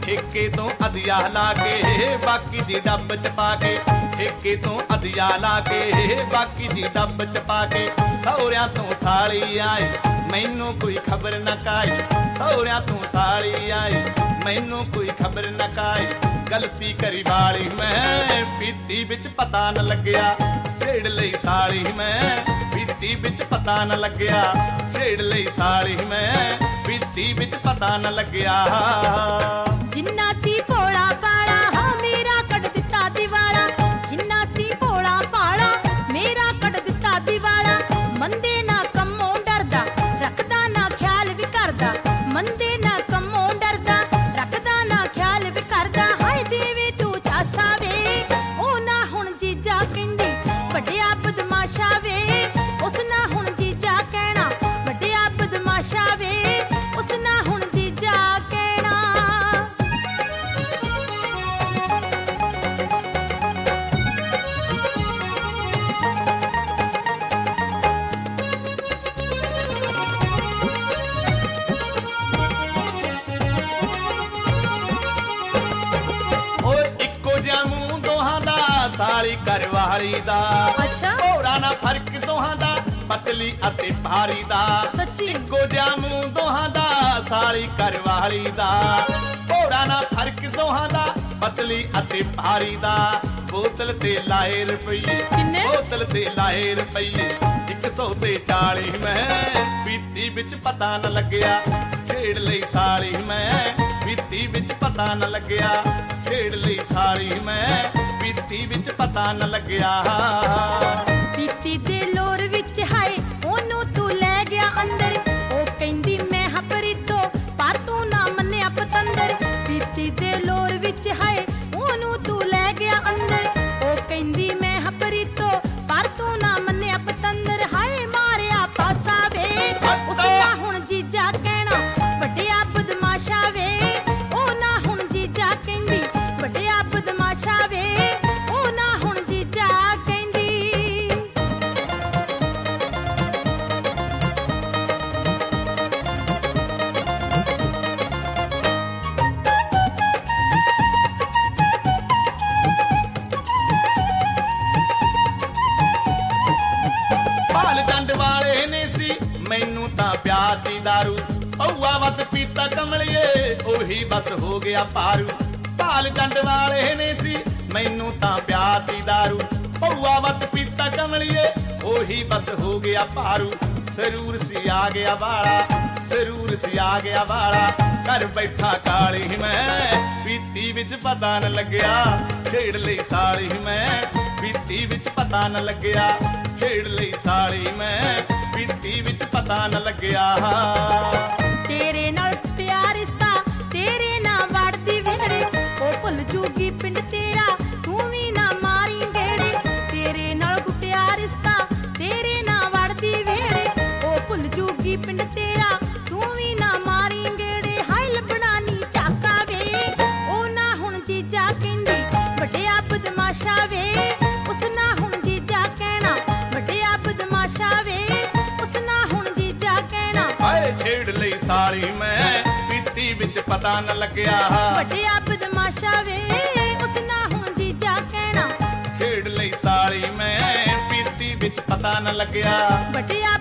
ਠੇਕੇ ਤੋਂ ਅਧਿਆ ਲਾ ਕੇ ਬਾਕੀ ਦੀ ਡੱਬ ਚ ਪਾ ਕੇ, ਠੇਕੇ ਤੋਂ ਅਧਿਆ ਲਾ ਕੇ ਬਾਕੀ ਦੀ ਡੱਬ ਚ ਪਾ ਕੇ, ਸਹੁਰਿਆਂ ਤੋਂ ਸਾਲੀ ਆਈ ਮੈਨੂੰ ਕੋਈ ਖਬਰ ਨਾ ਕਾਈ, ਸਹੁਰਿਆਂ ਤੋਂ ਸਾਲੀ ਆਈ ਮੈਨੂੰ ਕੋਈ ਖਬਰ ਨਾ ਕਾਈ, ਗਲਤੀ ਕਰੀ ਵਾਲੀ ਮੈਂ ਪੀਤੀ ਵਿੱਚ ਪਤਾ ਨਾ ਲੱਗਿਆ, ਛੇੜ ਲਈ ਸਾਲੀ ਮੈਂ ਪੀਤੀ ਵਿੱਚ ਪਤਾ ਨਾ ਲੱਗਿਆ, ਛੇੜ ਲਈ ਸਾਲੀ ਮੈਂ ਪੀਤੀ ਵਿੱਚ ਪਤਾ ਨਾ ਲੱਗਿਆ। ਜਿੰਨਾ ਸੀ ਭੋਲਾ ਭਾਲਾ ਹਾਂ ਮੇਰਾ ਕੱਢ ਦਿੱਤਾ ਦਿਵਾਲਾ, ਜਿੰਨਾ ਸੀ ਭੋਲਾ ਭਾਲਾ ਮੇਰਾ ਕੱਢ ਦਿੱਤਾ ਦਿਵਾਲਾ, ਮੰਦੇ ਨਾ ਕੰਮੋਂ ਡਰਦਾ ਰੱਖਦਾ ਨਾ ਖਿਆਲ ਵੀ ਕਰਦਾ, ਮੰਦੇ ਨਾ ਕੰਮੋਂ ਡਰਦਾ ਰੱਖਦਾ ਨਾ ਖਿਆਲ ਵੀ ਕਰਦਾ, ਹਾਏ ਦੇਵੇ ਤੂੰ ਚਾਸਾ ਵੇ ਉਹ ਨਾ ਹੁਣ ਜੀਜਾ ਕਹਿੰਦੀ ਵੱਡਿਆ ਬਦਮਾਸ਼ਾ ਵੇ, ਉਸ ਨਾ ਹੁਣ ਜੀਜਾ ਕਹਿਣਾ ਵੱਡਿਆ ਬਦਮਾਸ਼ਾ ਵੇ, ਉਸ ਨਾ ਹੁਣ ਜੀਜਾ ਕਹਿਣਾ। ਓਏ ਇੱਕੋ ਜਿਹਾ ਮੂੰਹ ਦੋਹਾਂ ਦਾ ਸਾਲੀ ਘਰਵਾਲੀ ਦਾ, ਅੱਛਾ ਭੋਰਾ ਨਾ ਫਰਕ ਦੋਹਾਂ ਦਾ ਪਤਲੀ ਅਤੇ ਭਾਰੀ ਦਾ, ਸੱਚੀ ਇੱਕੋ ਜਿਹਾ ਮੂੰਹ ਦੋਹਾਂ ਦਾ ਸਾਲੀ ਘਰਵਾਲੀ ਦਾ, ਭੋਰਾ ਨਾ ਫਰਕ ਦੋਹਾਂ ਦਾ ਪਤਲੀ ਅਤੇ ਭਾਰੀ ਦਾ, ਬੋਤਲ ਤੇ ਲਾਏ ਰੁਪਈਏ ਕਿੰਨੇ? ਬੋਤਲ ਤੇ ਲਾਏ ਰੁਪਈਏ 140 ਮੈਂ ਪੀਤੀ ਵਿੱਚ ਪਤਾ ਨਾ ਲੱਗਿਆ, ਛੇੜ ਲਈ ਸਾਲੀ ਮੈਂ ਪੀਤੀ ਵਿੱਚ ਪਤਾ ਨਾ ਲੱਗਿਆ, ਛੇੜ ਲਈ ਸਾਲੀ ਮੈਂ ਪੀਤੀ ਵਿੱਚ ਪਤਾ ਨਾ ਲੱਗਿਆ। ਪੀਤੀ ਦੇ ਲੋਰ ਵਿੱਚ ਹਾਏ ਉਹਨੂੰ ਤੂੰ ਲੈ ਗਿਆ ਅੰਦਰ, ਉਹ ਕਹਿੰਦੀ ਮੈਂ ਹਪਰੀਤੋ ਪਰ ਤੂੰ ਨਾ ਮੰਨਿਆ ਪਤੰਦਰ, ਪੀਤੀ ਦੇ ਲੋਰ ਵਿੱਚ ਹਾਏ ਉਹਨੂੰ ਤੂੰ ਲੈ ਗਿਆ ਅੰਦਰ, ਉਹ ਕਹਿੰਦੀ ਮੈਂ ਹਪਰੀਤੋ ਪਰ ਤੂੰ ਨਾ ਮੰਨਿਆ ਪਤੰਦਰ, ਹਾਏ ਮਾਰਿਆ ਪਾਸਾ ਵੇ ਉਸ ਨਾ ਹੁਣ ਜੀਜਾ ਕਹਿਣਾ ਵੱਡਿਆ ਬਦਮਾਸ਼ਾ ਵੇ, ਉਹ ਨਾ ਹੁਣ ਜੀਜਾ ਕਹਿੰਦੀ ਵੱਡਿਆ ਬਦਮਾਸ਼ਾ ਵੇ, ਉਹ ਨਾ ਹੁਣ ਜੀਜਾ ਕਹਿੰਦੀ। ਭਾਲ ਡੰਡ ਵਾਲੇ ਨੇ ਸੀ ਮੈਨੂੰ ਤਾਂ ਪਿਆਰ ਦੀ ਦਾਰੂ, ਪਊਆ ਵੱਧ ਪੀਤਾ ਕਮਲੀਏ ਉਹੀ ਬਸ ਹੋ ਗਿਆ ਪਾਰੂ, ਭਾਲ ਡੰਡ ਵਾਲੇ ਨੇ ਸੀ ਮੈਨੂੰ ਤਾਂ ਪਿਆਰ ਦੀ ਦਾਰੂ, ਪਊਆ ਵੱਧ ਪੀਤਾ ਕਮਲੀਏ ਉਹੀ ਬਸ ਹੋ ਗਿਆ ਪਾਰੂ, ਸਰੂਰ ਸੀ ਆ ਗਿਆ ਵਾਲਾ ਸਰੂਰ ਸੀ ਆ ਗਿਆ ਵਾਲਾ, ਘਰ ਬੈਠਾ ਕਾਲੀ ਮੈਂ ਪੀਤੀ ਵਿੱਚ ਪਤਾ ਨਾ ਲੱਗਿਆ, ਛੇੜ ਲਈ ਸਾਲੀ ਮੈਂ ਪੀਤੀ ਵਿੱਚ ਪਤਾ ਨਾ ਲੱਗਿਆ, ਛੇੜ ਲਈ ਸਾਲੀ ਮੈਂ ਪੀਤੀ ਵਿੱਚ ਪਤਾ ਨਾ ਲੱਗਿਆ। ਤੇਰੇ ਨਾਲ ਟੁੱਟਿਆ ਰਿਸ਼ਤਾ ਤੇਰੇ ਨਾਲ ਵੜਦੀ ਵੇੜੇ, ਉਹ ਭੁੱਲ ਜੂਗੀ ਪਿੰਡ ਤੇਰਾ ਤੂੰ ਵੀ ਨਾ ਮਾਰੀ ਗੇੜੇ, ਤੇਰੇ ਨਾਲ ਟੁੱਟਿਆ ਰਿਸ਼ਤਾ ਤੇਰੇ ਨਾਲ ਵੜਦੀ ਵੇੜੇ, ਉਹ ਭੁੱਲ ਜੂਗੀ ਪਿੰਡ ਤੇਰਾ ਤੂੰ ਵੀ ਨਾ ਮਾਰੀ ਗੇੜੇ, ਹਾਏ ਲੱਭਣਾ ਨੀ ਚਾਕਾ ਵੇ ਉਹ ਨਾ ਹੁਣ ਜੀਜਾ ਕਹਿੰਦੀ ਵੱਡਿਆ ਬਦਮਾਸ਼ਾ ਵੇ, ਉਸ ਨਾ ਹੁਣ ਜੀਜਾ ਕਹਿਣਾ ਵੱਡਿਆ ਬਦਮਾਸ਼ਾ ਵੇ, ਉਸ ਨਾ ਹੁਣ ਜੀਜਾ ਕਹਿਣਾ ਹਾਏ ਛੇੜ ਲਈ ਸਾਲੀ ਮੈਂ ਪੀਤੀ ਵਿੱਚ ਪਤਾ ਨਾ ਲੱਗਿਆ, ਵੱਡਿਆ ਬਦਮਾਸ਼ਾ ਵੇ ਉਸ ਨਾ ਹੁਣ ਜੀਜਾ ਕਹਿਣਾ ਛੇੜ ਲਈ ਸਾਲੀ ਮੈਂ ਪੀਤੀ ਵਿੱਚ ਪਤਾ ਨਾ ਲੱਗਿਆ, ਵੱਡਿਆ